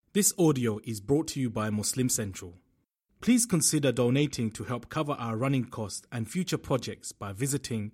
This audio is brought to you by Muslim Central. Please consider donating to help cover our running costs and future projects by visiting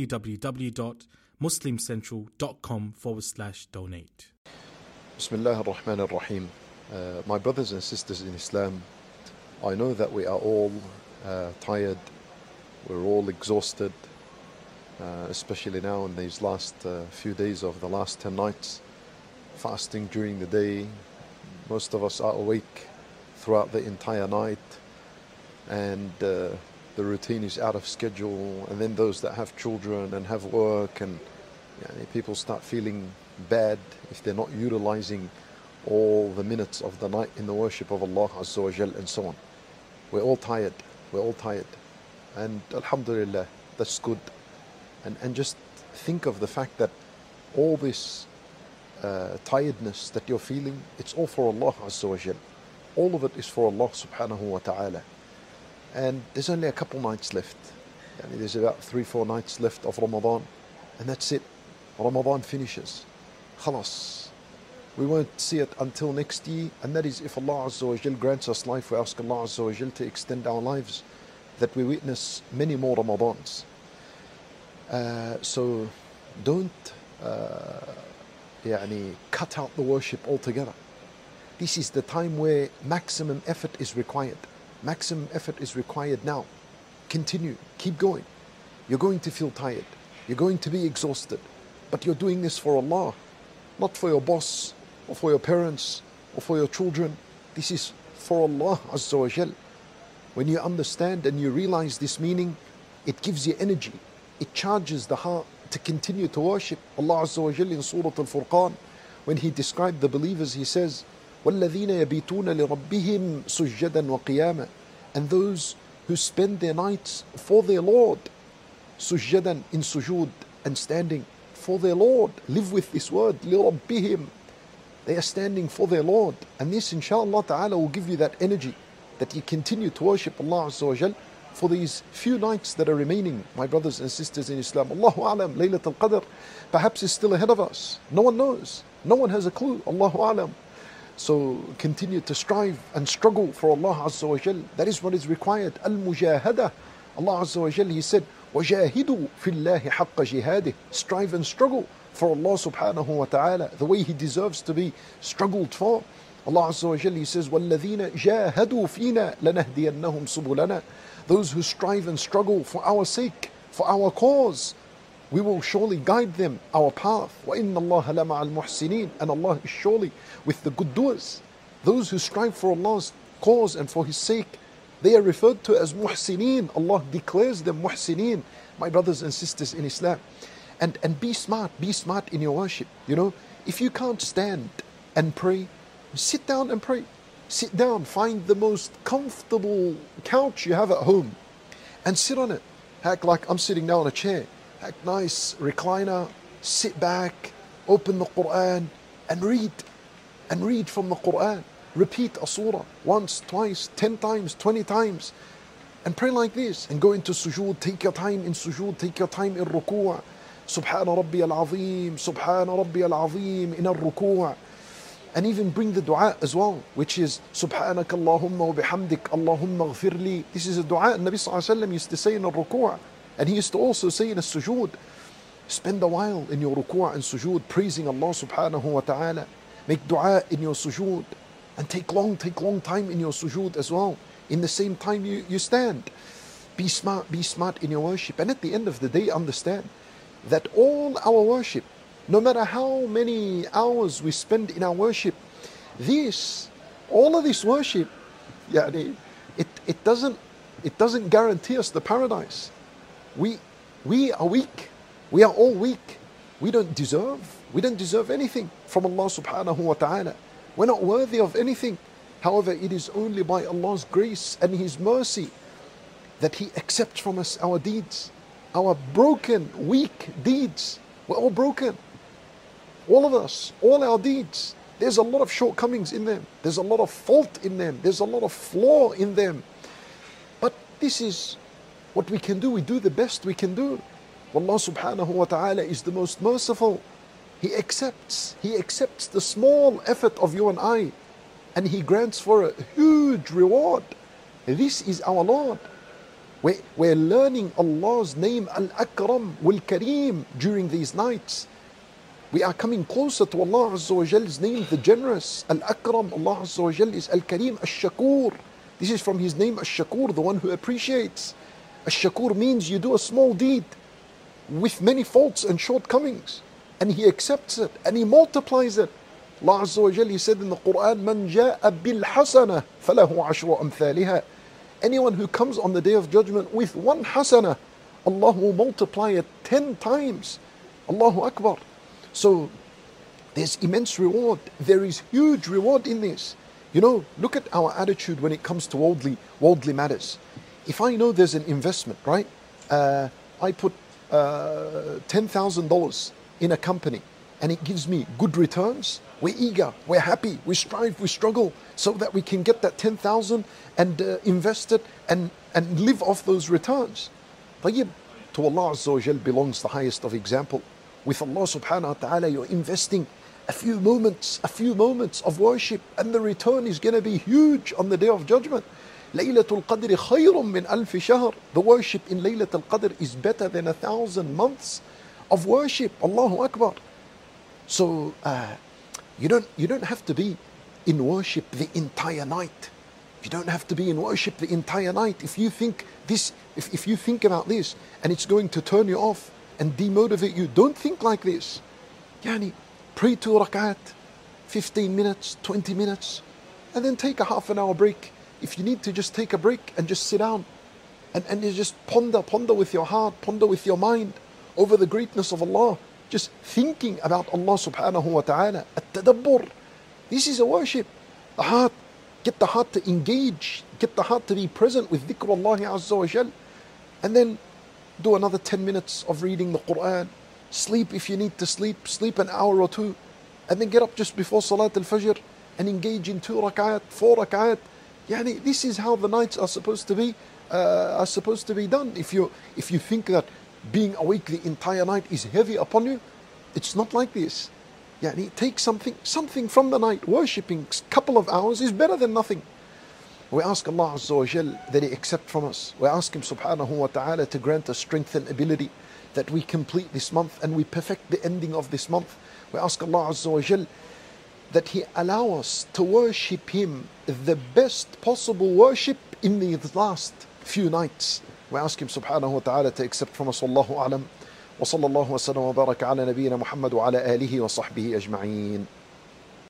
www.muslimcentral.com/donate. Bismillah ar-Rahman ar-Rahim. My brothers and sisters in Islam, I know that we are all tired, we're all exhausted, especially now in these last few days of the last 10 nights, fasting during the day. Most of us are awake throughout the entire night, and the routine is out of schedule. And then those that have children and have work, and people start feeling bad if they're not utilizing all the minutes of the night in the worship of Allah Azza wa Jal, and so on. We're all tired, and alhamdulillah, that's good. And just think of the fact that all this tiredness that you're feeling, it's all for Allah Azza wa Jal. All of it is for Allah subhanahu wa ta'ala. And there's only a couple nights left. There's about 3-4 nights left of Ramadan, and that's it. Ramadan finishes. Khalas. We won't see it until next year, and that is if Allah Azza wa Jal grants us life. We ask Allah Azza wa Jal to extend our lives, that we witness many more Ramadans. So don't cut out the worship altogether. This is the time where maximum effort is required. Maximum effort is required now. Continue, keep going. You're going to feel tired, you're going to be exhausted, but you're doing this for Allah, not for your boss, or for your parents, or for your children. This is for Allah Azza wa Jal. When you understand and you realize this meaning, it gives you energy, it charges the heart to continue to worship Allah Azza wa Jal. In Surah Al-Furqan, when He described the believers, He says, وَالَّذِينَ يَبِيتُونَ لِرَبِّهِمْ سُجَّدًا وَقِيَامًا. And those who spend their nights for their Lord, sujjadan, in sujood and standing for their Lord. Live with this word, لِرَبِّهِمْ. They are standing for their Lord, and this inshallah ta'ala will give you that energy that you continue to worship Allah Azza wa Jal for these few nights that are remaining. My brothers and sisters in Islam, Allahu A'lam, Laylatul Qadr perhaps is still ahead of us. No one knows, no one has a clue. Allahu A'lam. So continue to strive and struggle for Allah Azza wa Jal. That is what is required. Al-Mujahada. Allah Azza wa Jal, He said, وَجَاهِدُوا فِي اللَّهِ حَقَّ جِهَادِهِ. Strive and struggle for Allah subhanahu wa ta'ala the way He deserves to be struggled for. Allah Azza wa Jal, He says, وَالَّذِينَ جَاهَدُوا فِينَا لَنَهْدِيَنَّهُمْ سُبُلَنَا. Those who strive and struggle for our sake, for our cause, we will surely guide them our path. وَإِنَّ اللَّهَ لَمَعَ الْمُحْسِنِينَ. And Allah is surely with the good doers. Those who strive for Allah's cause and for His sake, they are referred to as muhsineen. Allah declares them muhsineen. My brothers and sisters in Islam. And be smart in your worship. If you can't stand and pray, sit down and pray. Sit down, find the most comfortable couch you have at home and sit on it. Act like I'm sitting now on a chair. Act nice, recliner, sit back, open the Quran and read. And read from the Quran. Repeat a surah once, twice, 10 times, 20 times. And pray like this. And go into sujood, take your time in sujood, take your time in ruku'. Subhana Rabbi al-Azim, Subhana Rabbi al-Azim in al-ruku'. And even bring the dua as well, which is Subhanaka Allahumma wa bihamdik, Allahumma ghfirli. This is a dua Nabi Sallallahu Alaihi Wasallam used to say in a ruku'. And he used to also say in a sujood. Spend a while in your ruku' and sujood praising Allah subhanahu wa ta'ala. Make dua in your sujood. And take long time in your sujood as well. In the same time you stand. Be smart in your worship. And at the end of the day, understand that all our worship, no matter how many hours we spend in our worship, all of this worship, it doesn't guarantee us the paradise. We are weak. We are all weak. We don't deserve anything from Allah subhanahu wa ta'ala. We're not worthy of anything. However, it is only by Allah's grace and His mercy that He accepts from us our deeds, our broken, weak deeds. We're all broken. All of us, all our deeds. There's a lot of shortcomings in them. There's a lot of fault in them. There's a lot of flaw in them. But this is what we can do. We do the best we can do. Allah subhanahu wa ta'ala is the most merciful. He accepts the small effort of you and I. and He grants for a huge reward. This is our Lord. We're learning Allah's name, Al-Akram wal-Kareem, during these nights. We are coming closer to Allah Azza wa Jal's name, the generous. Al-Akram, Allah Azza wa Jal is Al-Kareem, Al-Shakur. This is from His name, Al-Shakur, the one who appreciates. Al-Shakur means you do a small deed with many faults and shortcomings, and He accepts it and He multiplies it. Allah Azza wa Jal, He said in the Quran, Man ja'a bil hasana falahu ashru amthaliha. Anyone who comes on the Day of Judgment with one hasana, Allah will multiply it 10 times. Allahu Akbar. So there's immense reward. There is huge reward in this. You know, look at our attitude when it comes to worldly matters. If I know there's an investment, right? I put $10,000 in a company and it gives me good returns. We're eager, we're happy, we strive, we struggle so that we can get that 10,000 and invest it and live off those returns. طيب, to Allah Azza wa Jal belongs the highest of example. With Allah subhanahu wa ta'ala, you're investing a few moments of worship, and the return is going to be huge on the Day of Judgment. Laylatul Qadr khayrun min alf shahr. The worship in Laylatul Qadr is better than 1,000 months of worship. Allahu Akbar. So you don't have to be in worship the entire night. You don't have to be in worship the entire night. If you think about this and it's going to turn you off and demotivate you, don't think like this. Yani, pray 2 rak'at, 15 minutes, 20 minutes, and then take a half an hour break. If you need to, just take a break and just sit down and you just ponder with your heart, ponder with your mind over the greatness of Allah. Just thinking about Allah subhanahu wa ta'ala. At-tadabbur. This is a worship. The heart, get the heart to engage, get the heart to be present with dhikrullah azza wa jal. And then do another 10 minutes of reading the Quran. Sleep if you need to sleep an hour or two. And then get up just before Salat al-Fajr and engage in 2 rak'at, 4 rak'at. Yani, this is how the nights are supposed to be done. If you think that being awake the entire night is heavy upon you, it's not like this. Yani, take something from the night. Worshipping a couple of hours is better than nothing. We ask Allah Azza wa Jal that He accept from us. We ask Him subhanahu wa ta'ala to grant us strength and ability that we complete this month and we perfect the ending of this month. We ask Allah Azza wa Jal that He allow us to worship Him the best possible worship in these last few nights. We ask Him subhanahu wa ta'ala to accept from us. Wallahu a'lam. Wa sallallahu wa sallam wa baraka ala nabiyyina Muhammad wa ala alihi wa sahbihi ajma'een.